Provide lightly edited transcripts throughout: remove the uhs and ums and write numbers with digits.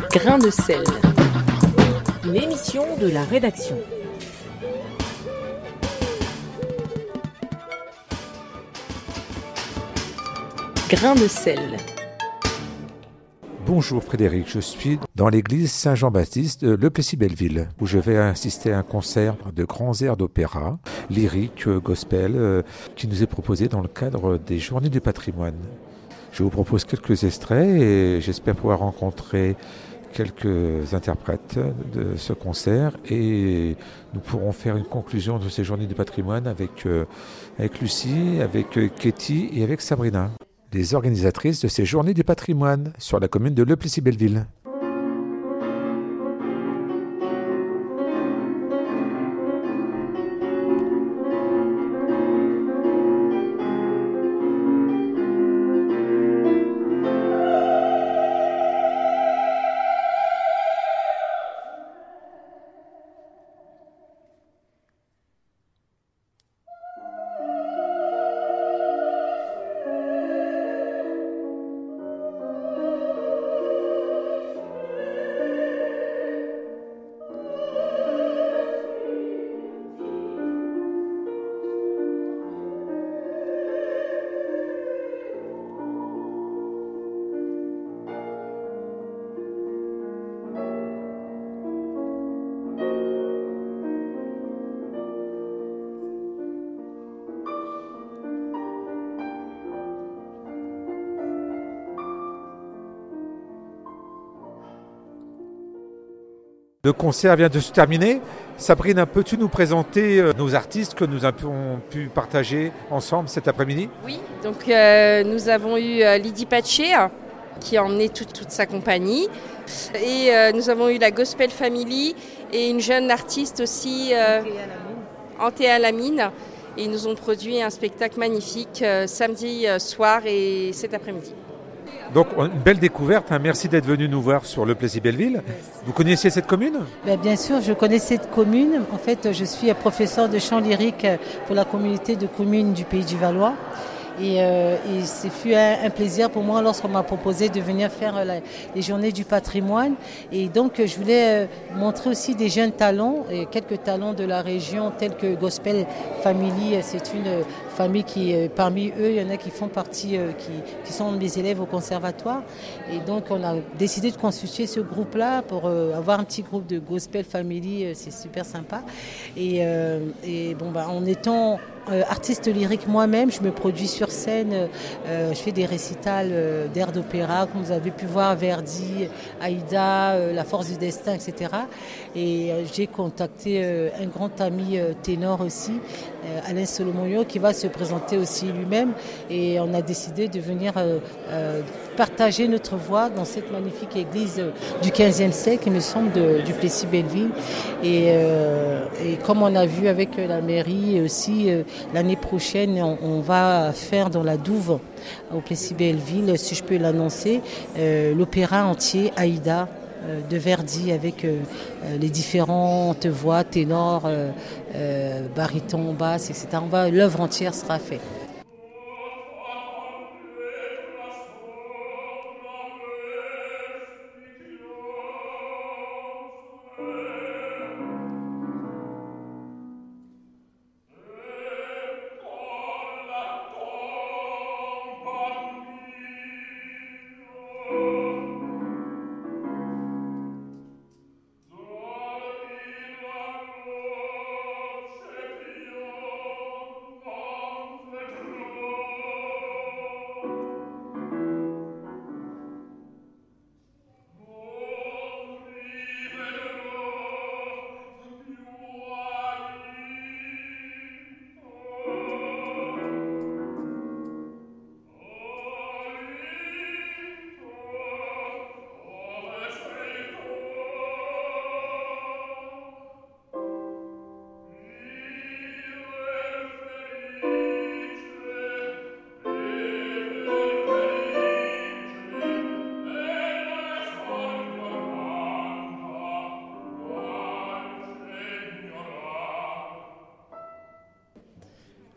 Grain de sel. L'émission de la rédaction. Grain de sel. Bonjour Frédéric, je suis dans l'église Saint-Jean-Baptiste de Le Plessis-Belleville où je vais assister à un concert de grands airs d'opéra, lyrique, gospel, qui nous est proposé dans le cadre des Journées du patrimoine. Je vous propose quelques extraits et j'espère pouvoir rencontrer quelques interprètes de ce concert et nous pourrons faire une conclusion de ces Journées du patrimoine avec Lucie, avec Katie et avec Sabrina, les organisatrices de ces Journées du patrimoine sur la commune de Le Plessis-Belleville. Le concert vient de se terminer. Sabrina, peux-tu nous présenter nos artistes que nous avons pu partager ensemble cet après-midi ? Oui, donc nous avons eu Lydie Patché qui a emmené toute sa compagnie. Et nous avons eu la Gospel Family et une jeune artiste aussi, Anthea Lamine. Et ils nous ont produit un spectacle magnifique samedi soir et cet après-midi. Donc, une belle découverte. Merci d'être venu nous voir sur Le Plessis-Belleville. Vous connaissiez cette commune ? Bien sûr, je connais cette commune. En fait, je suis professeur de chant lyrique pour la communauté de communes du Pays du Valois. Et ce fut un plaisir pour moi lorsqu'on m'a proposé de venir faire les Journées du patrimoine. Et donc, je voulais montrer aussi des jeunes talents, et quelques talents de la région, tels que Gospel Family. C'est une famille qui, parmi eux, il y en a qui font partie, qui sont mes élèves au conservatoire. Et donc, on a décidé de constituer ce groupe-là pour avoir un petit groupe de Gospel Family. C'est super sympa. En étant artiste lyrique moi-même, je me produis sur scène, je fais des récitals d'airs d'opéra, comme vous avez pu voir, Verdi, Aïda, La Force du Destin, etc. Et j'ai contacté un grand ami ténor aussi, Alain Solomonio, qui va se présenter aussi lui-même. Et on a décidé de venir partager notre voix dans cette magnifique église du 15e siècle, il me semble, du Plessis-Belleville. Et comme on a vu avec la mairie aussi, l'année prochaine, on va faire dans la Douve, au Plessis-Belleville, si je peux l'annoncer, l'opéra entier Aïda de Verdi avec les différentes voix, ténor, baryton, basse, etc. L'œuvre entière sera faite.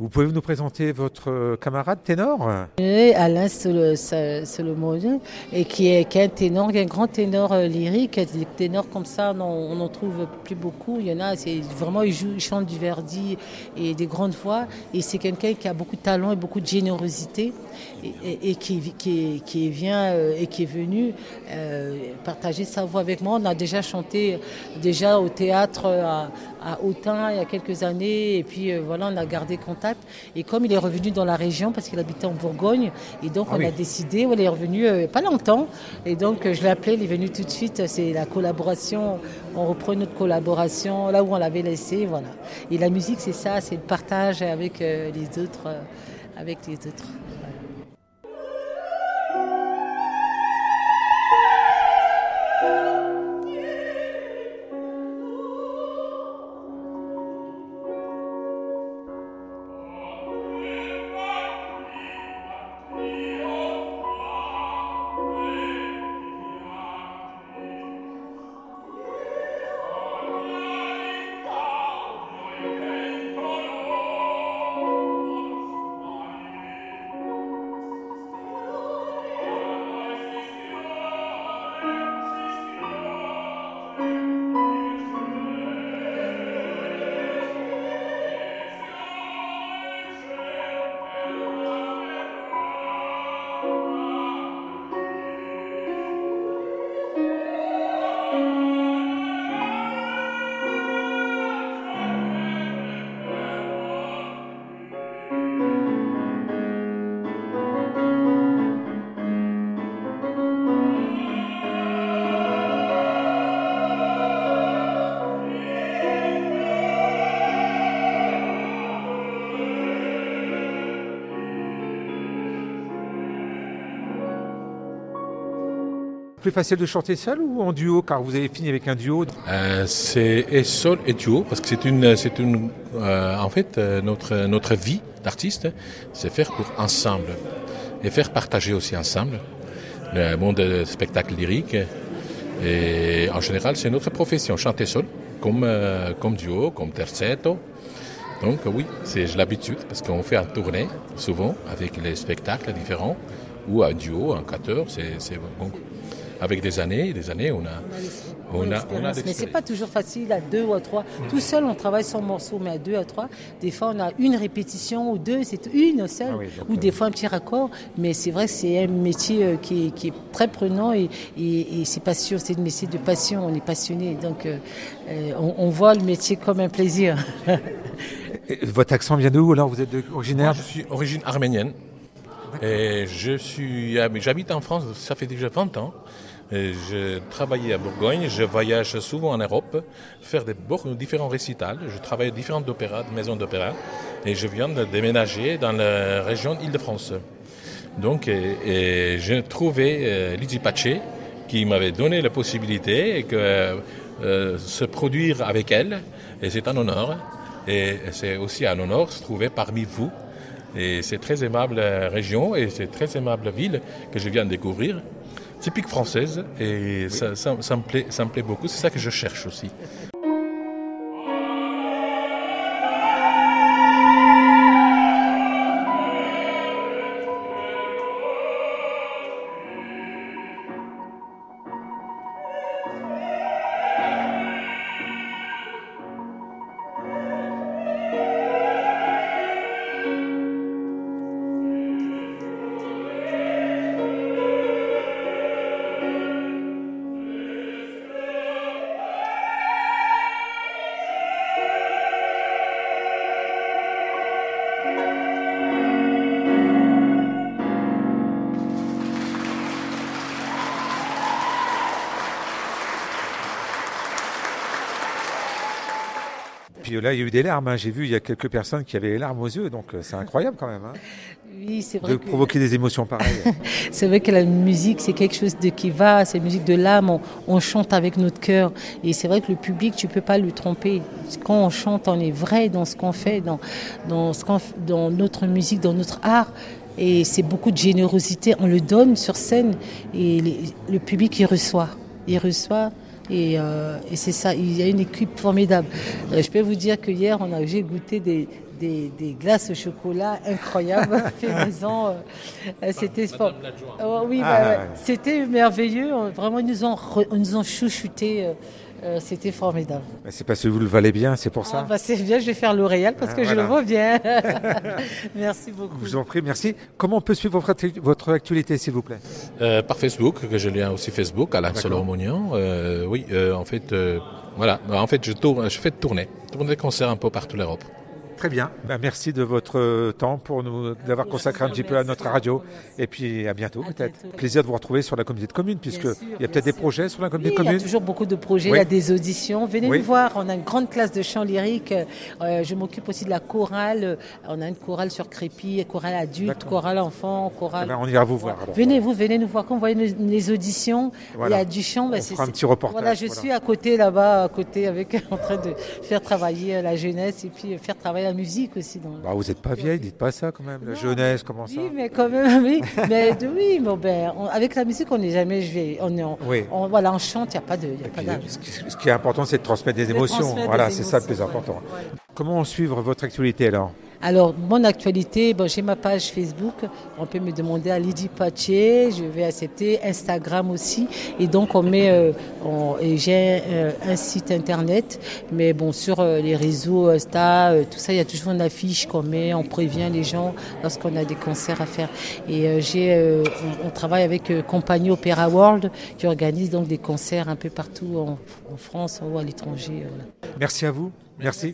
Vous pouvez nous présenter votre camarade ténor ? Alain Solomon, et qui est un ténor, un grand ténor lyrique. Des ténors comme ça, on n'en trouve plus beaucoup. Il y en a, c'est vraiment, il chante du Verdi et des grandes voix. Et c'est quelqu'un qui a beaucoup de talent et beaucoup de générosité et qui vient et qui est venu partager sa voix avec moi. On a déjà chanté au théâtre à Autun il y a quelques années, et puis voilà, on a gardé contact. Et comme il est revenu dans la région parce qu'il habitait en Bourgogne, et donc on a décidé, il est revenu pas longtemps, et donc je l'ai appelé, il est venu tout de suite. C'est la collaboration, on reprend notre collaboration là où on l'avait laissé, voilà. Et la musique, c'est ça, c'est le partage avec les autres. Plus facile de chanter seul ou en duo, car vous avez fini avec un duo? C'est seul et duo, parce que en fait, notre vie d'artiste, c'est faire pour ensemble et faire partager aussi ensemble le monde du spectacle lyrique. Et en général, c'est notre profession, chanter seul, comme duo, comme terzetto. Donc oui, j'ai l'habitude, parce qu'on fait en tournée souvent avec les spectacles différents, ou un duo, un quatuor, c'est bon. Avec des années, on a mais c'est pas toujours facile à 2 ou à 3. Tout seul, on travaille son morceau, mais à 2 à 3, des fois, on a une répétition ou 2, c'est une seule, ou des fois un petit raccord. Mais c'est vrai que c'est un métier qui est très prenant et c'est pas sûr, c'est un métier de passion, on est passionné. Donc, on voit le métier comme un plaisir. Votre accent vient d'où alors? Vous êtes originaire? Moi, je suis d'origine arménienne. Et j'habite en France, ça fait déjà 20 ans. Et je travaillais à Bourgogne, je voyage souvent en Europe, faire différents récitals. Je travaille à différentes maisons d'opéra, et je viens de déménager dans la région d'Île-de-France. Donc, j'ai trouvé Lizzie Pace, qui m'avait donné la possibilité de se produire avec elle, et c'est un honneur. Et c'est aussi un honneur de se trouver parmi vous. Et c'est très aimable région et c'est très aimable ville que je viens de découvrir, typique française, et ça me plaît beaucoup, c'est ça que je cherche aussi. Puis là, il y a eu des larmes. J'ai vu, il y a quelques personnes qui avaient les larmes aux yeux. Donc, c'est incroyable quand même. Oui, c'est vrai. De provoquer des émotions pareilles. C'est vrai que la musique, c'est quelque chose c'est la musique de l'âme. On chante avec notre cœur. Et c'est vrai que le public, tu peux pas le tromper. Quand on chante, on est vrai dans ce qu'on fait, dans notre musique, dans notre art. Et c'est beaucoup de générosité. On le donne sur scène et le public, il reçoit. Et c'est ça, il y a une équipe formidable. Je peux vous dire que hier, j'ai goûté des des glaces au chocolat incroyables, fait maison. C'était oui, c'était merveilleux. Vraiment, ils nous ont chouchouté. C'était formidable. C'est parce que vous le valez bien, c'est pour ça. C'est bien, je vais faire L'Oréal parce que je le vois bien. Merci beaucoup. Je vous en prie, merci. Comment on peut suivre votre actualité, s'il vous plaît? Par Facebook, que je lien aussi Facebook, Alain Solomonian. Oui, en fait, voilà. En fait, je fais tourner des concerts un peu partout l'Europe. Très bien. Merci de votre temps pour nous d'avoir consacré un petit peu à notre radio. Et puis à bientôt peut-être. Plaisir de vous retrouver sur la communauté de communes, puisqu'il y a peut-être des projets sur la communauté de communes. Il y a toujours beaucoup de projets, il y a des auditions. Venez nous voir, on a une grande classe de chant lyrique. Je m'occupe aussi de la chorale. On a une chorale sur Crépy, chorale adulte, chorale enfant, chorale... on ira vous voir. Alors. Venez nous voir. Quand vous voyez les auditions, il y a du chant. On fera un petit reportage. Voilà, je suis à côté là-bas, en train de faire travailler la jeunesse et puis faire travailler la musique aussi. Vous n'êtes pas vieille, dites pas ça quand même. La jeunesse, comment ça? Oui, mais quand même, oui. Avec la musique, on n'est jamais vieille. On chante, il n'y a pas d'âge. Ce qui est important, c'est de transmettre des émotions. C'est ça le plus important. Ouais. Comment suivre votre actualité alors? Alors, mon actualité, j'ai ma page Facebook. On peut me demander à Lydie Paché. Je vais accepter Instagram aussi. Et donc, j'ai un site internet. Mais sur les réseaux Insta, tout ça, il y a toujours une affiche qu'on met. On prévient les gens lorsqu'on a des concerts à faire. Et on travaille avec Compagnie Opéra World qui organise donc des concerts un peu partout en France ou à l'étranger. Voilà. Merci à vous. Merci.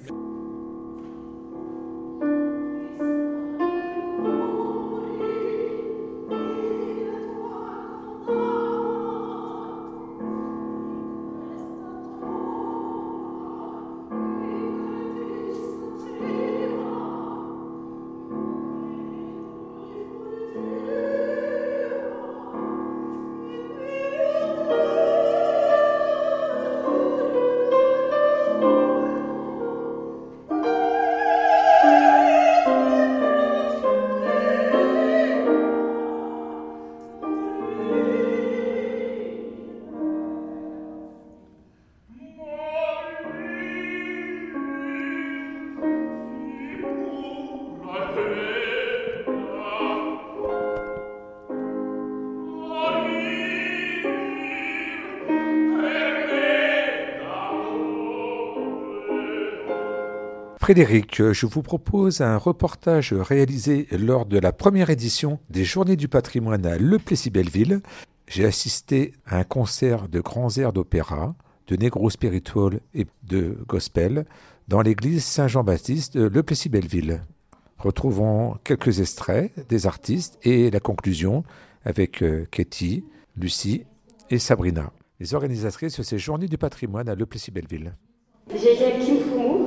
Frédéric, je vous propose un reportage réalisé lors de la première édition des Journées du patrimoine à Le Plessis-Belleville. J'ai assisté à un concert de grands airs d'opéra, de negro spiritual et de gospel dans l'église Saint-Jean-Baptiste de Le Plessis-Belleville. Retrouvons quelques extraits des artistes et la conclusion avec Katie, Lucie et Sabrina, les organisatrices de ces Journées du patrimoine à Le Plessis-Belleville. J'ai Kim Foumou.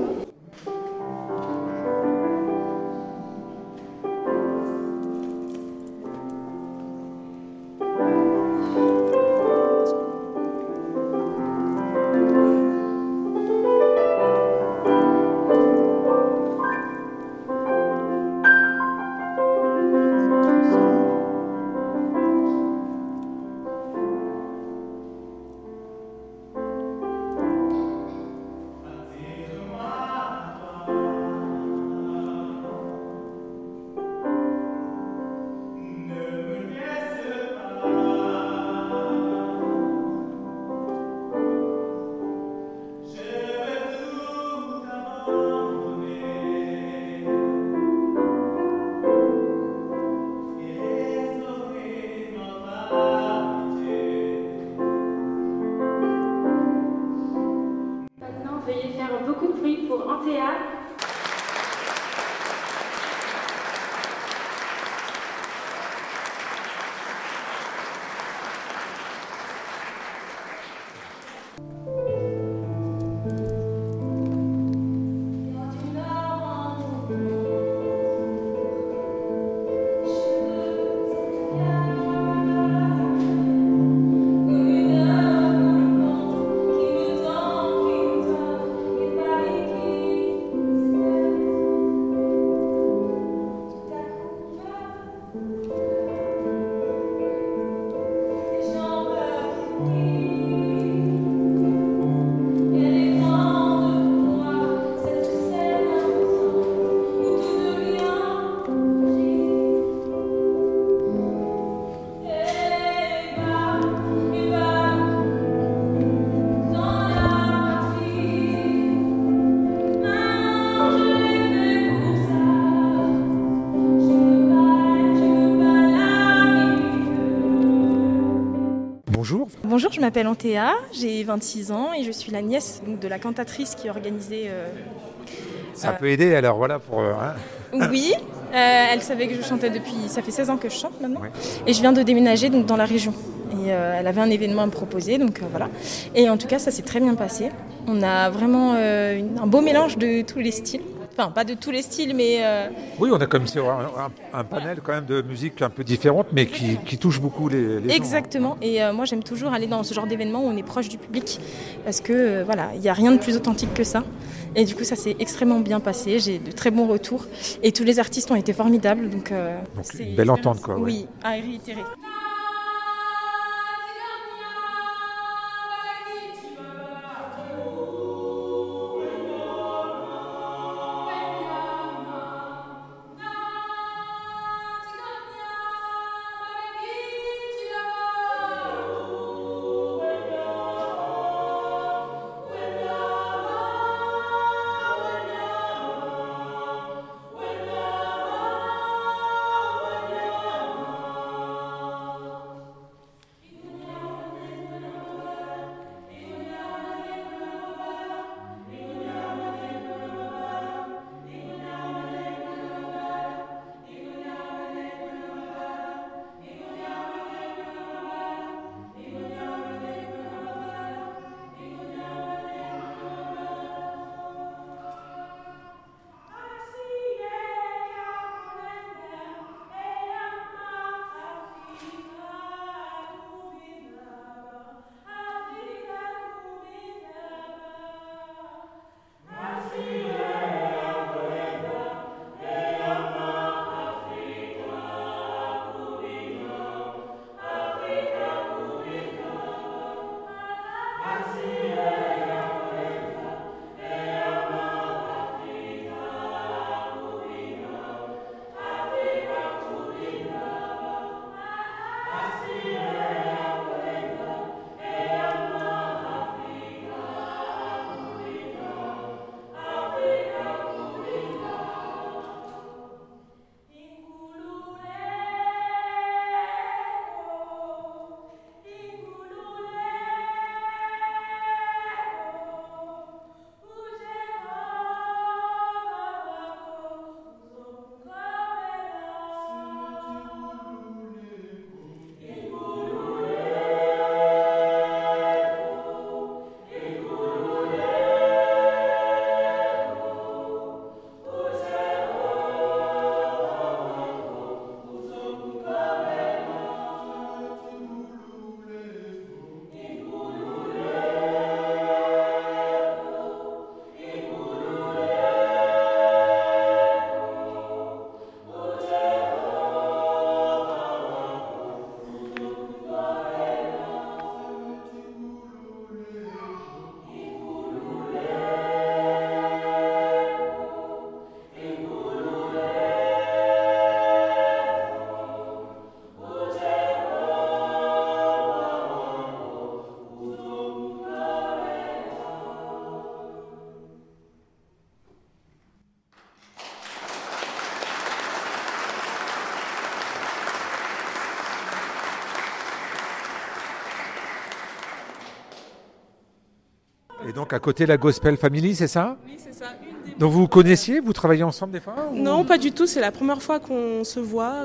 Bonjour. Bonjour, je m'appelle Antea, j'ai 26 ans et je suis la nièce donc, de la cantatrice qui organisait... Ça peut aider alors, voilà pour... Oui, elle savait que je chantais ça fait 16 ans que je chante maintenant. Oui. Et je viens de déménager donc, dans la région. Et elle avait un événement à me proposer, donc voilà. Et en tout cas, ça s'est très bien passé. On a vraiment un beau mélange de tous les styles. Enfin, pas de tous les styles, mais... Oui, on a comme un panel quand même de musique un peu différente, mais qui touche beaucoup les gens. Exactement. Et moi, j'aime toujours aller dans ce genre d'événement où on est proche du public, parce que voilà, il n'y a rien de plus authentique que ça. Et du coup, ça s'est extrêmement bien passé. J'ai de très bons retours. Et tous les artistes ont été formidables. Donc c'est une belle entente, quoi. Oui, à réitérer. Et donc à côté la Gospel Family, c'est ça ? Oui, c'est ça. Donc vous vous connaissiez, vous travaillez ensemble des fois ou... Non, pas du tout. C'est la première fois qu'on se voit,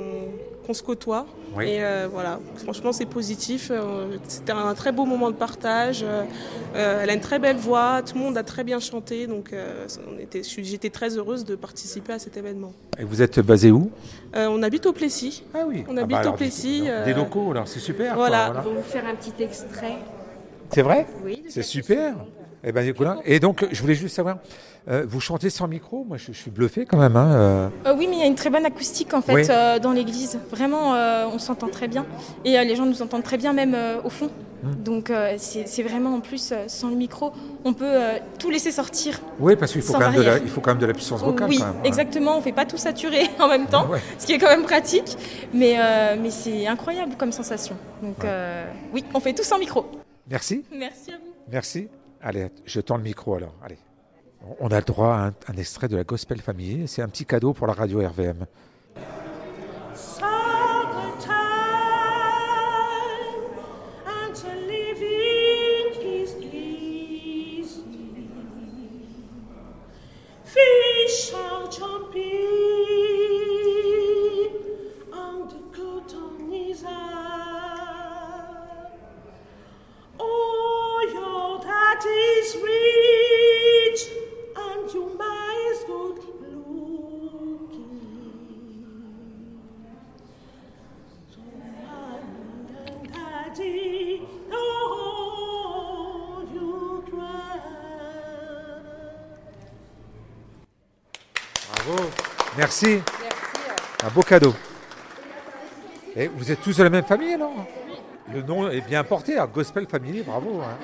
qu'on se côtoie. Oui. Et voilà, franchement, c'est positif. C'était un très beau moment de partage. Elle a une très belle voix. Tout le monde a très bien chanté. Donc j'étais très heureuse de participer à cet événement. Et vous êtes basé où ? On habite au Plessis. Ah oui. On habite au Plessis. Des locaux, alors c'est super. Voilà. On va vous faire un petit extrait. C'est vrai ? Oui. C'est super. Eh ben, et donc, je voulais juste savoir, vous chantez sans micro ? Moi, je suis bluffé quand même. Oui, mais il y a une très bonne acoustique en fait oui. Dans l'église. Vraiment, on s'entend très bien. Et les gens nous entendent très bien, même au fond. Donc, c'est vraiment en plus, sans le micro, on peut tout laisser sortir. Oui, parce qu'il faut, quand même de la puissance vocale. Oui, quand même, exactement. On ne fait pas tout saturer en même temps, ce qui est quand même pratique. Mais c'est incroyable comme sensation. Donc, oui, on fait tout sans micro. Merci. Merci à vous. Merci. Allez, je tends le micro alors. Allez. On a le droit à un extrait de la Gospel Family. C'est un petit cadeau pour la radio RVM. heart is rich and your mind is good looking. So mommy and daddy, don't you cry. Bravo. Merci. Un beau cadeau. Et vous êtes tous de la même famille alors? Le nom est bien porté, Gospel Family, bravo. Hein.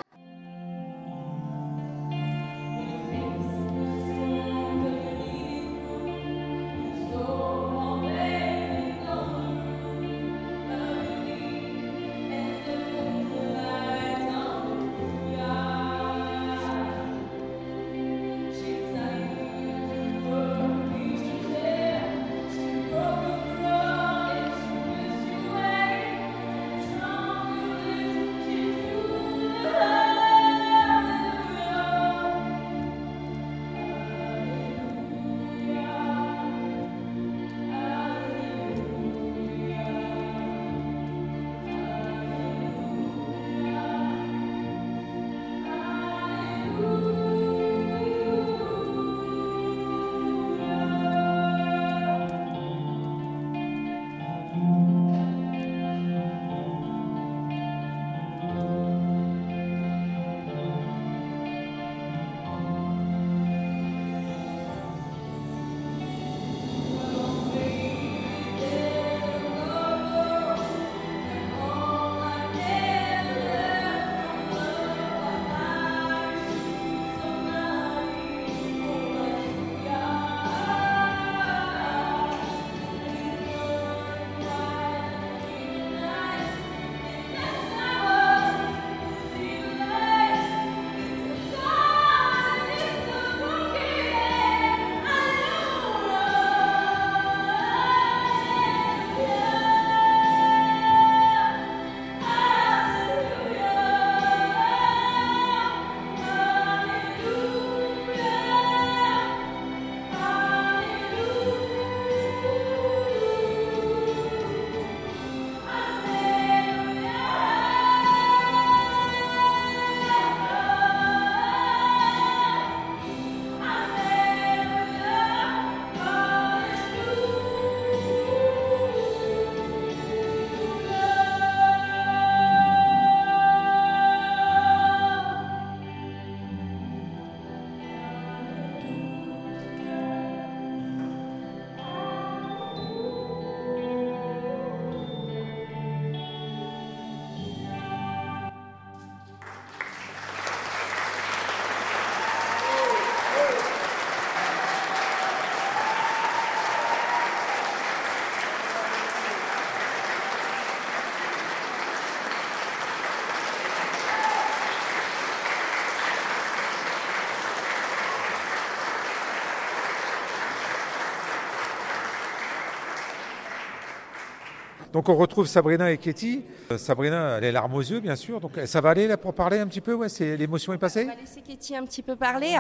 Donc on retrouve Sabrina et Katie. Sabrina, elle est larmes aux yeux, bien sûr. Donc ça va aller là pour parler un petit peu, ouais, l'émotion est passée. On va laisser Katie un petit peu parler.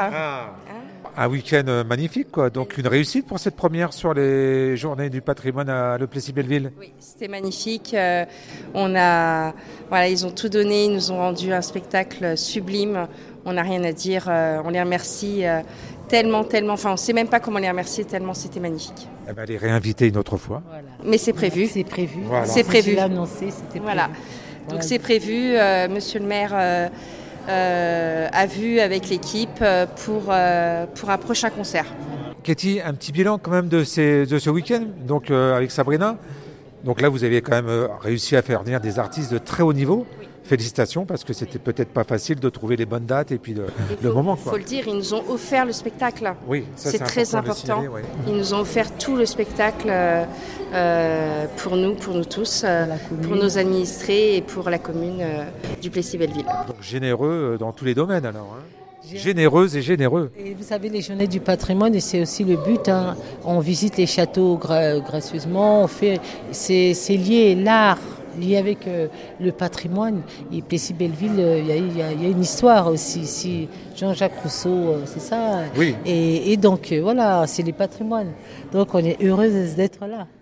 Un week-end magnifique, quoi. Donc une réussite pour cette première sur les journées du patrimoine à Le Plessis-Belleville. Oui, c'était magnifique. Ils ont tout donné, ils nous ont rendu un spectacle sublime. On n'a rien à dire. On les remercie tellement. Enfin, on ne sait même pas comment les remercier tellement c'était magnifique. Eh ben, elle est réinvitée une autre fois. Voilà. Mais c'est prévu. C'est prévu. Voilà. C'est prévu. Je l'ai annoncé, c'était prévu. Voilà. Donc c'est prévu. Monsieur le maire a vu avec l'équipe pour un prochain concert. Katie, un petit bilan quand même de ce week-end, donc avec Sabrina. Donc là, vous avez quand même réussi à faire venir des artistes de très haut niveau. Oui. Félicitations, parce que c'était peut-être pas facile de trouver les bonnes dates et puis le moment. Il faut le dire, ils nous ont offert le spectacle. Oui, ça, c'est très important. Signaler, ouais. Ils nous ont offert tout le spectacle pour nous tous, pour nos administrés et pour la commune du Plessis-Belleville. Donc généreux dans tous les domaines alors. Hein. Généreuse et généreux. Et vous savez, les journées du patrimoine, et c'est aussi le but. Hein. On visite les châteaux gracieusement. C'est lié l'art. Lié avec le patrimoine. Et Plessis-Belleville, il y a une histoire aussi ici. Jean-Jacques Rousseau, c'est ça. Oui. Et donc, voilà, c'est les patrimoines. Donc, on est heureuse d'être là.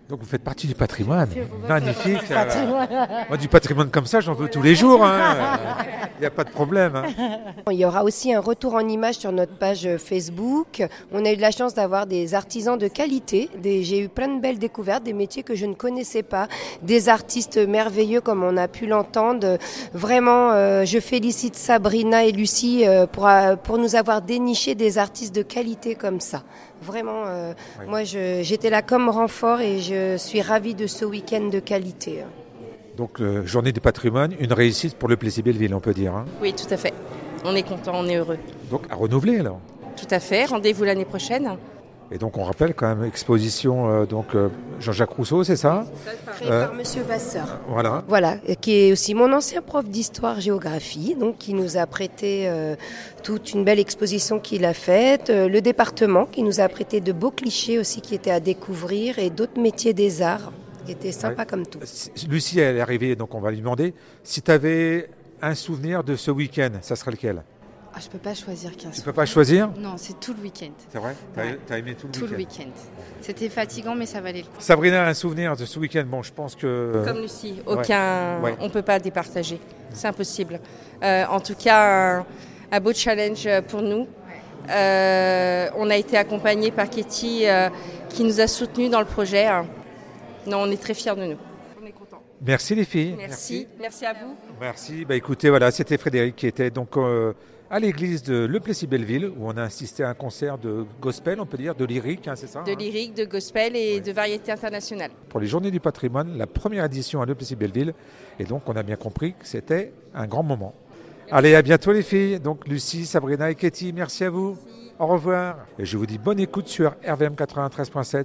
Donc vous faites partie du patrimoine. Magnifique. Patrimoine. Moi, du patrimoine comme ça, j'en veux tous les jours. Il n'y a pas de problème. Il y aura aussi un retour en images sur notre page Facebook. On a eu de la chance d'avoir des artisans de qualité. J'ai eu plein de belles découvertes, des métiers que je ne connaissais pas, des artistes merveilleux comme on a pu l'entendre. Vraiment, je félicite Sabrina et Lucie pour nous avoir déniché des artistes de qualité comme ça. Vraiment, moi j'étais là comme renfort et je suis ravie de ce week-end de qualité. Donc, journée du patrimoine, une réussite pour le Plessis-Belleville, on peut dire. Hein. Oui, tout à fait. On est content, on est heureux. Donc, à renouveler alors. Tout à fait. Rendez-vous l'année prochaine. Et donc, on rappelle quand même, exposition Jean-Jacques Rousseau, c'est ça? Créé par Monsieur Vasseur. Voilà. Voilà, qui est aussi mon ancien prof d'histoire-géographie, donc qui nous a prêté toute une belle exposition qu'il a faite. Le département qui nous a prêté de beaux clichés aussi qui étaient à découvrir et d'autres métiers des arts qui étaient sympas comme tout. Lucie, elle est arrivée, donc on va lui demander si tu avais un souvenir de ce week-end, ça serait lequel? Ah, je peux pas choisir qu'un. Tu peux pas choisir? Non, c'est tout le week-end. C'est vrai? T'as aimé tout le week-end? Tout le week-end. C'était fatigant, mais ça valait le coup. Sabrina a un souvenir de ce week-end. Bon, je pense que... Comme Lucie, aucun... Ouais. On ne peut pas départager. C'est impossible. En tout cas, un beau challenge pour nous. On a été accompagnés par Katie qui nous a soutenus dans le projet. Non, on est très fiers de nous. On est contents. Merci les filles. Merci à vous. Merci. Écoutez, voilà, c'était Frédéric qui était donc à l'église de Le Plessis-Belleville où on a assisté à un concert de gospel, on peut dire, de lyrique, hein, c'est ça? De lyrique, de gospel et de variété internationale. Pour les Journées du patrimoine, la première édition à Le Plessis-Belleville. Et donc, on a bien compris que c'était un grand moment. Allez, à bientôt les filles. Donc, Lucie, Sabrina et Katie, merci à vous. Merci. Au revoir. Et je vous dis bonne écoute sur RVM 93.7.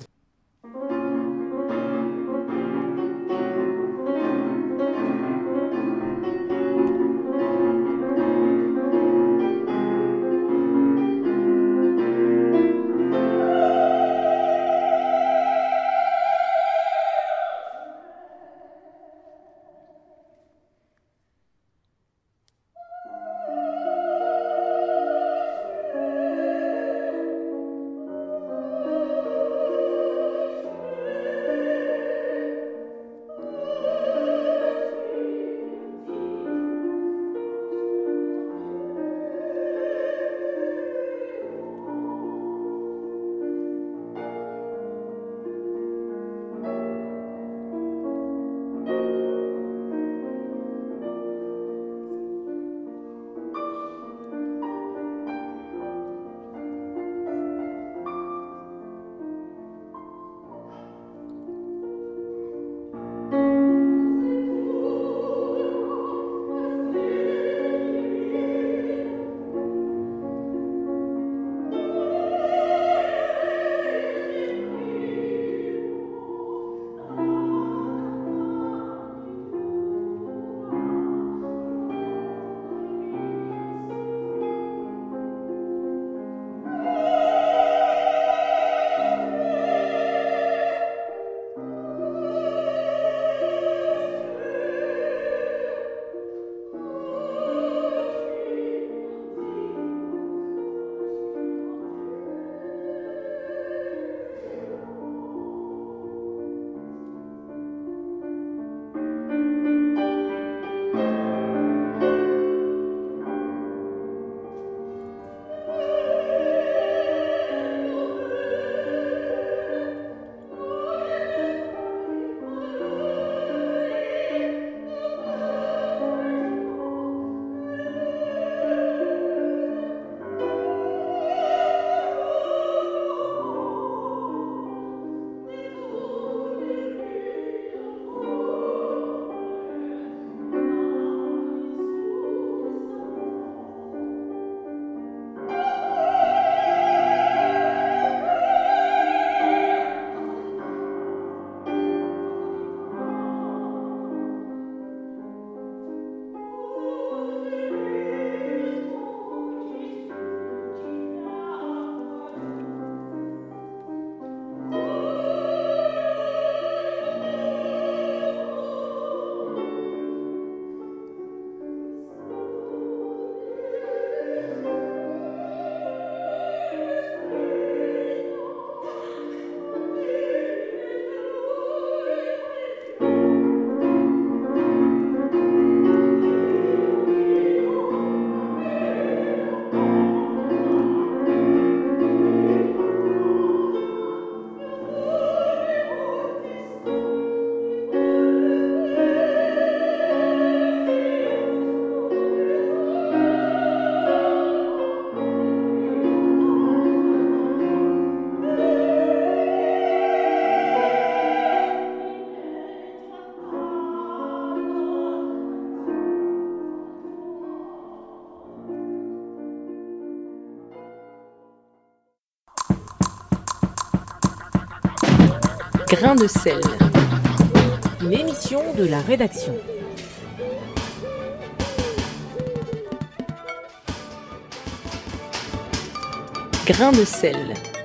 Grain de sel. Une émission de la rédaction. Grain de sel.